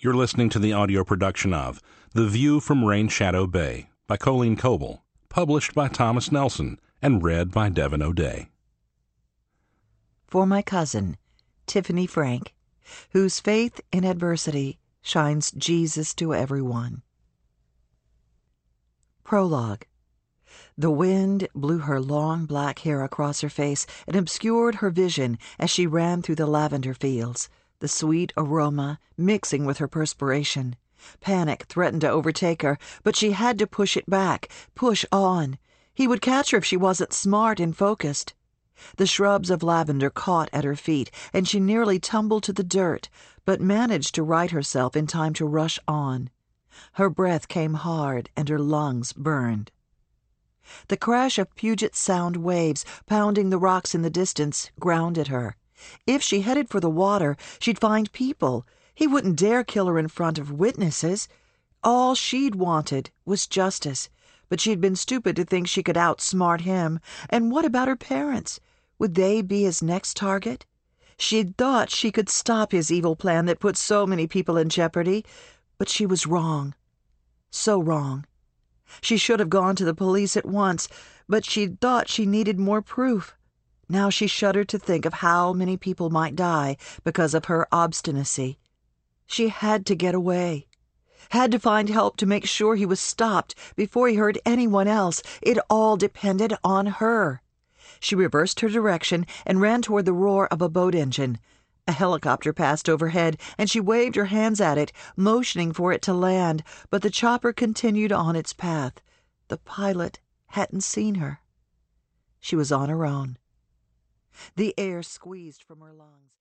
You're listening to the audio production of The View from Rain Shadow Bay by Colleen Coble, published by Thomas Nelson and read by Devin O'Day. For my cousin, Tiffany Frank, whose faith in adversity shines Jesus to everyone. Prologue. The wind blew her long black hair across her face and obscured her vision as she ran through the lavender fields, the sweet aroma mixing with her perspiration. Panic threatened to overtake her, but she had to push it back, push on. He would catch her if she wasn't smart and focused. The shrubs of lavender caught at her feet, and she nearly tumbled to the dirt, but managed to right herself in time to rush on. Her breath came hard, and her lungs burned. The crash of Puget Sound waves pounding the rocks in the distance grounded her. If she headed for the water, she'd find people. He wouldn't dare kill her in front of witnesses. All she'd wanted was justice, but she'd been stupid to think she could outsmart him. And what about her parents? Would they be his next target? She'd thought she could stop his evil plan that put so many people in jeopardy, but she was wrong. So wrong. She should have gone to the police at once, but she'd thought she needed more proof. Now she shuddered to think of how many people might die because of her obstinacy. She had to get away. Had to find help to make sure he was stopped before he hurt anyone else. It all depended on her. She reversed her direction and ran toward the roar of a boat engine. A helicopter passed overhead, and she waved her hands at it, motioning for it to land, but the chopper continued on its path. The pilot hadn't seen her. She was on her own. The air squeezed from her lungs.